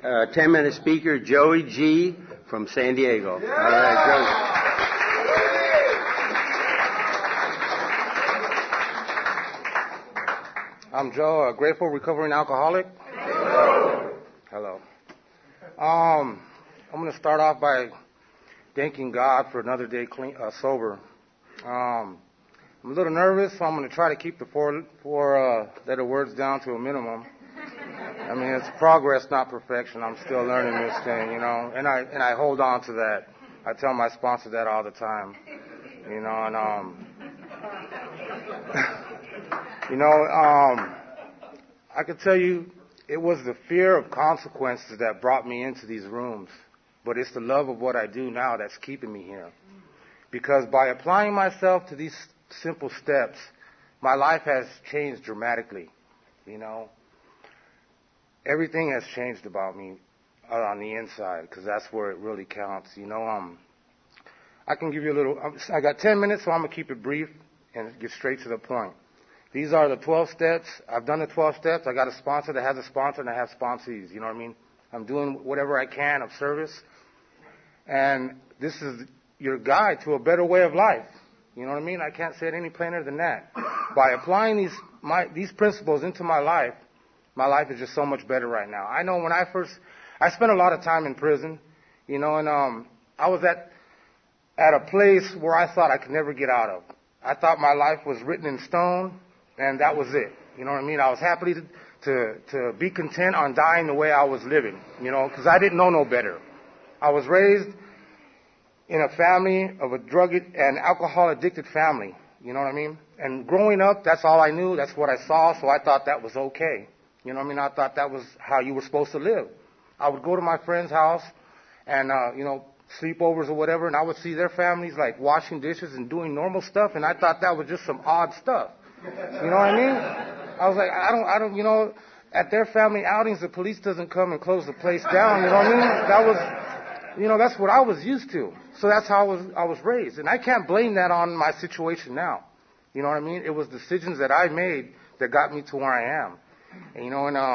10-minute speaker, Joey G. from San Diego. Yeah. All right, Joey. I'm Joe, a grateful recovering alcoholic. Hello. I'm going to start off by thanking God for another day sober. I'm a little nervous, so I'm going to try to keep the four letter words down to a minimum. I mean, it's progress, not perfection. I'm still learning this thing, you know, and I hold on to that. I tell my sponsor that all the time, you know, and I can tell you, it was the fear of consequences that brought me into these rooms, but it's the love of what I do now that's keeping me here. Because by applying myself to these simple steps, my life has changed dramatically, you know. Everything has changed about me on the inside, because that's where it really counts, you know. I can give you a little, I got 10 minutes, so I'm going to keep it brief and get straight to the point. These are the 12 steps. I've done the 12 steps. I got a sponsor that has a sponsor, and I have sponsees, you know what I mean? I'm doing whatever I can of service. And this is your guide to a better way of life. You know what I mean? I can't say it any plainer than that. By applying these principles into my life is just so much better right now. I know when I spent a lot of time in prison, you know, and I was at a place where I thought I could never get out of. I thought my life was written in stone, and that was it. You know what I mean? I was happy to be content on dying the way I was living, you know, because I didn't know no better. I was raised in a family of a drug and alcohol addicted family, you know what I mean? And growing up, that's all I knew, that's what I saw, so I thought that was okay. You know what I mean? I thought that was how you were supposed to live. I would go to my friend's house and, you know, sleepovers or whatever, and I would see their families like washing dishes and doing normal stuff, and I thought that was just some odd stuff. You know what I mean? I was like, I don't, you know, at their family outings, the police doesn't come and close the place down, you know what I mean? That was, you know, that's what I was used to. So that's how I was raised. And I can't blame that on my situation now. You know what I mean? It was decisions that I made that got me to where I am. And, you know, and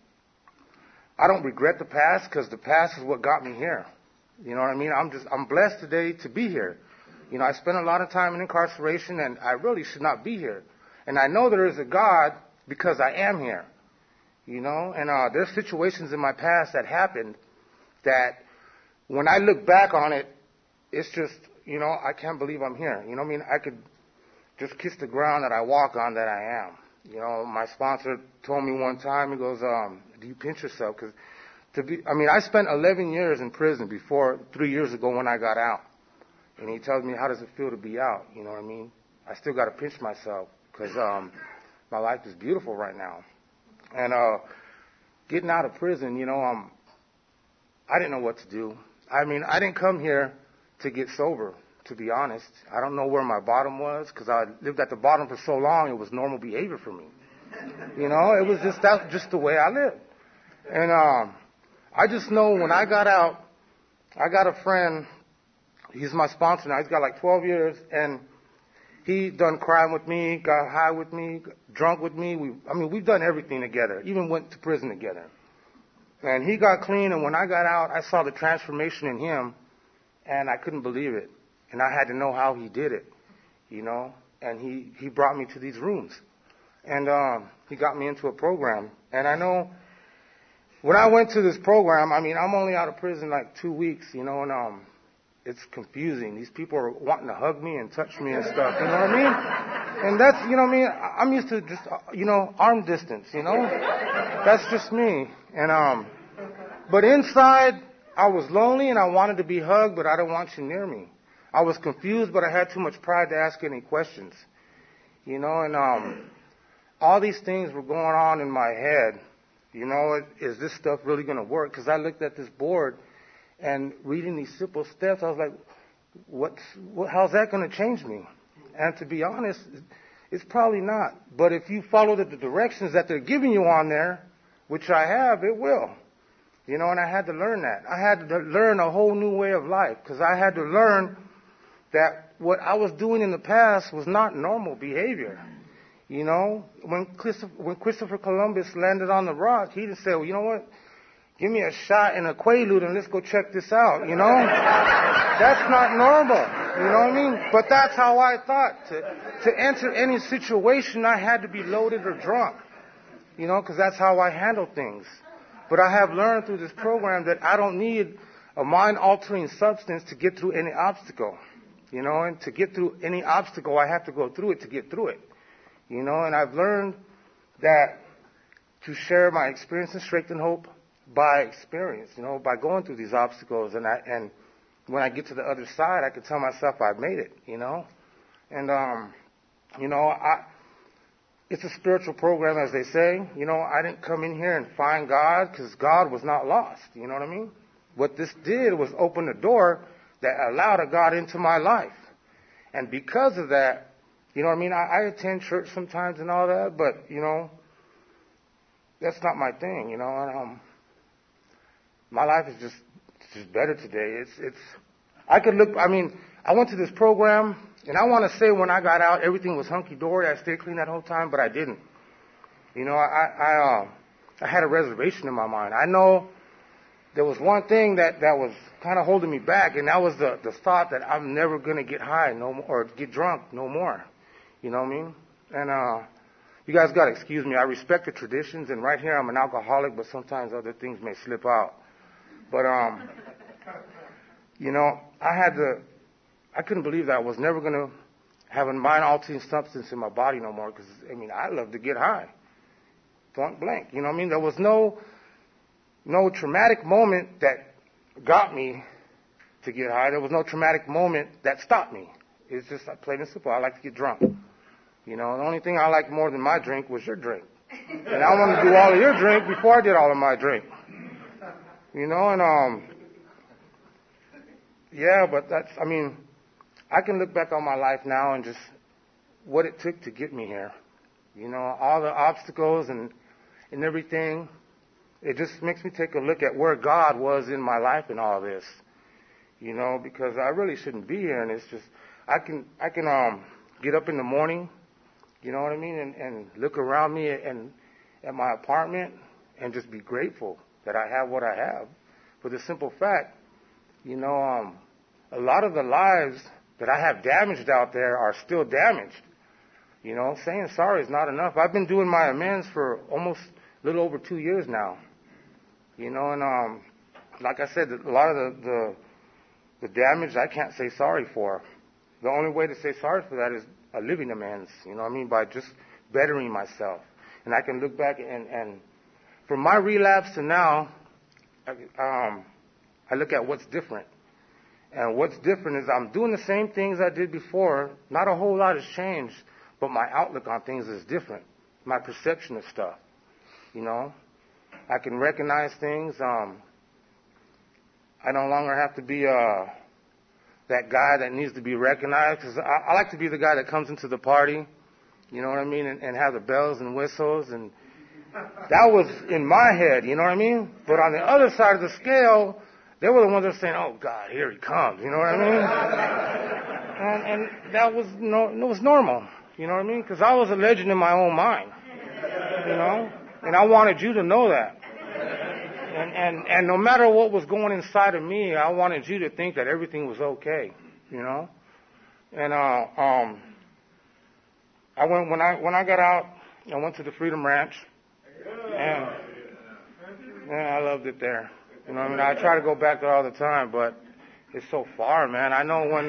I don't regret the past, because the past is what got me here. You know what I mean? I'm blessed today to be here. You know, I spent a lot of time in incarceration, and I really should not be here. And I know there is a God because I am here. You know, and there's situations in my past that happened that when I look back on it, it's just, you know, I can't believe I'm here. You know what I mean? I could just kiss the ground that I walk on that I am. You know, my sponsor told me one time, he goes, do you pinch yourself? Because I spent 11 years in prison before 3 years ago when I got out. And he tells me, how does it feel to be out? You know what I mean? I still got to pinch myself because my life is beautiful right now. And getting out of prison, you know, I didn't know what to do. I mean, I didn't come here to get sober, to be honest. I don't know where my bottom was, because I lived at the bottom for so long, it was normal behavior for me. You know, it was just the way I lived. And I just know when I got out, I got a friend, he's my sponsor now, he's got like 12 years, and he done crime with me, got high with me, drunk with me. We've done everything together, even went to prison together. And he got clean, and when I got out, I saw the transformation in him, and I couldn't believe it. And I had to know how he did it, you know. And he brought me to these rooms. And he got me into a program. And I know when I went to this program, I mean, I'm only out of prison like 2 weeks, you know, and it's confusing. These people are wanting to hug me and touch me and stuff, you know what I mean? And that's, you know what I mean? I'm used to just, you know, arm distance, you know? That's just me. And but inside, I was lonely and I wanted to be hugged, but I didn't want you near me. I was confused, but I had too much pride to ask any questions. You know, and all these things were going on in my head. You know, is this stuff really going to work? Because I looked at this board and reading these simple steps, I was like, how's that going to change me? And to be honest, it's probably not. But if you follow the directions that they're giving you on there, which I have, it will. You know, and I had to learn that. I had to learn a whole new way of life, because I had to learn that what I was doing in the past was not normal behavior. You know, when Christopher Columbus landed on the rock, he just said, well, you know what? give me a shot and a Quaalude and let's go check this out, you know? That's not normal, you know what I mean? But that's how I thought. To enter any situation, I had to be loaded or drunk, you know, because that's how I handle things. But I have learned through this program that I don't need a mind-altering substance to get through any obstacle, you know, and to get through any obstacle, I have to go through it to get through it, you know, and I've learned that to share my experience and strength and hope by experience, you know, by going through these obstacles, and when I get to the other side, I can tell myself I've made it, you know, and you know, it's a spiritual program, as they say. You know, I didn't come in here and find God because God was not lost. You know what I mean? What this did was open the door that allowed a God into my life. And because of that, you know what I mean? I attend church sometimes and all that, but, you know, that's not my thing, you know. And my life is just better today. I could look, I mean, I went to this program, and I want to say when I got out, everything was hunky-dory. I stayed clean that whole time, but I didn't. You know, I had a reservation in my mind. I know there was one thing that was kind of holding me back, and that was the thought that I'm never going to get high no more, or get drunk no more. You know what I mean? And you guys got to excuse me. I respect the traditions, and right here I'm an alcoholic, but sometimes other things may slip out. But, you know, I couldn't believe that I was never going to have a mind-altering substance in my body no more because, I mean, I love to get high. Point blank. You know what I mean? There was no traumatic moment that got me to get high. There was no traumatic moment that stopped me. It's just plain and simple. I like to get drunk. You know, the only thing I liked more than my drink was your drink. And I wanted to do all of your drink before I did all of my drink. You know, and, yeah, but I mean, I can look back on my life now and just what it took to get me here. You know, all the obstacles and everything. It just makes me take a look at where God was in my life in all this. You know, because I really shouldn't be here, and it's just I can get up in the morning, you know what I mean, and look around me and at my apartment and just be grateful that I have what I have. For the simple fact, you know, a lot of the lives that I have damaged out there are still damaged. You know, saying sorry is not enough. I've been doing my amends for almost a little over 2 years now. You know, and like I said, a lot of the damage I can't say sorry for. The only way to say sorry for that is a living amends, you know what I mean, by just bettering myself. And I can look back and from my relapse to now, I look at what's different. And what's different is I'm doing the same things I did before. Not a whole lot has changed, but my outlook on things is different. My perception of stuff, you know. I can recognize things. I no longer have to be that guy that needs to be recognized. Because I like to be the guy that comes into the party, you know what I mean, and have the bells and whistles. And that was in my head, you know what I mean? But on the other side of the scale, they were the ones that were saying, oh, God, here he comes, you know what I mean? and that was it was normal, you know what I mean? Because I was a legend in my own mind, you know? And I wanted you to know that. And no matter what was going inside of me, I wanted you to think that everything was okay, you know? And when I got out, I went to the Freedom Ranch, and I loved it there. You know what I mean? I try to go back there all the time, but it's so far, man. I know when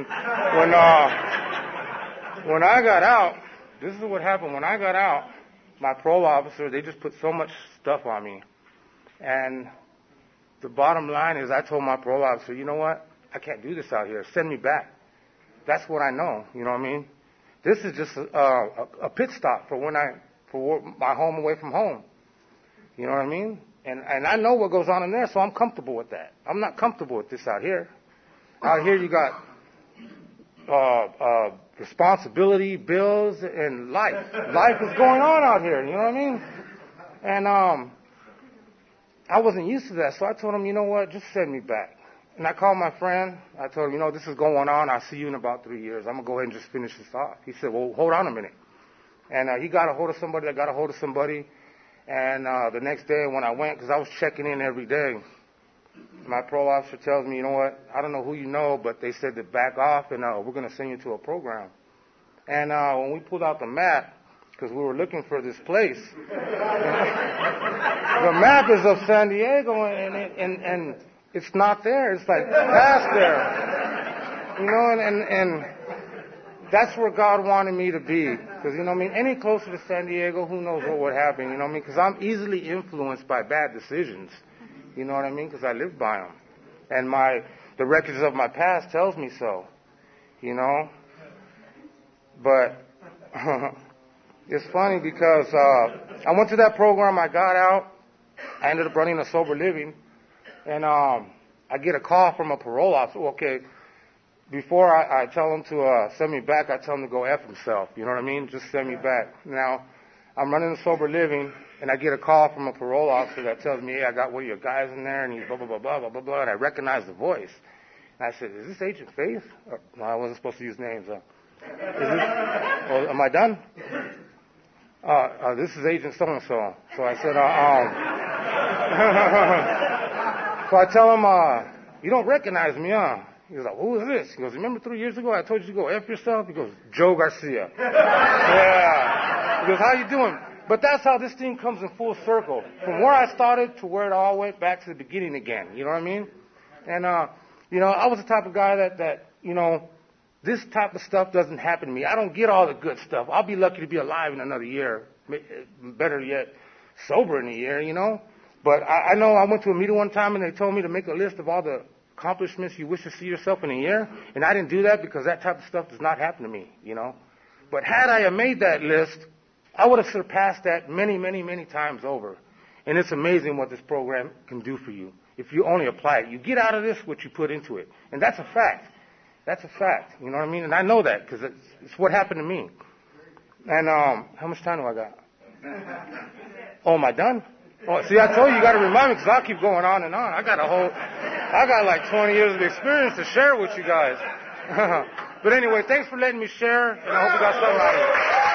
I got out, this is what happened. When I got out, my parole officer, they just put so much stuff on me. And the bottom line is I told my parole officer, you know what? I can't do this out here. Send me back. That's what I know. You know what I mean? This is just a pit stop for my home away from home. You know what I mean? And I know what goes on in there, so I'm comfortable with that. I'm not comfortable with this out here. Out here you got responsibility, bills, and life. Life is going on out here, you know what I mean? And I wasn't used to that, so I told him, you know what, just send me back. And I called my friend. I told him, you know, this is going on. I'll see you in about 3 years. I'm going to go ahead and just finish this off. He said, well, hold on a minute. And he got a hold of somebody that got a hold of somebody. And the next day when I went, because I was checking in every day, my parole officer tells me, you know what, I don't know who you know, but they said to back off and we're going to send you to a program. And when we pulled out the map, because we were looking for this place, the map is of San Diego, and it's not there. It's like past there. You know, and that's where God wanted me to be. Because, you know what I mean, any closer to San Diego, who knows what would happen, you know what I mean? Because I'm easily influenced by bad decisions. You know what I mean? Because I lived by them. And the records of my past tells me so. You know? But it's funny because I went to that program, I got out, I ended up running a sober living, and I get a call from a parole officer. Okay, before I tell him to send me back, I tell him to go F himself. You know what I mean? Just send me back. Now, I'm running a sober living, and I get a call from a parole officer that tells me, hey, I got one of your guys in there, and he's blah, blah, blah, blah, blah, blah, blah, and I recognize the voice. And I said, is this Agent Faith? No, I wasn't supposed to use names. Am I done? This is Agent so-and-so. So I said, so I tell him, you don't recognize me, huh? He was like, who is this? He goes, remember 3 years ago I told you to go F yourself? He goes, Joe Garcia. Yeah. He goes, how you doing? But that's how this thing comes in full circle. From where I started to where it all went back to the beginning again. You know what I mean? And, you know, I was the type of guy that, you know, this type of stuff doesn't happen to me. I don't get all the good stuff. I'll be lucky to be alive in another year. Better yet, sober in a year, you know. But I know I went to a meeting one time and they told me to make a list of all the accomplishments you wish to see yourself in a year. And I didn't do that because that type of stuff does not happen to me, you know. But had I made that list, I would have surpassed that many, many, many times over. And it's amazing what this program can do for you if you only apply it. You get out of this what you put into it. And that's a fact. That's a fact. You know what I mean? And I know that because it's what happened to me. And how much time do I got? Oh, am I done? Oh, see, I told you got to remind me because I'll keep going on and on. I got like 20 years of experience to share with you guys. But anyway, thanks for letting me share, and I hope you got something out of it.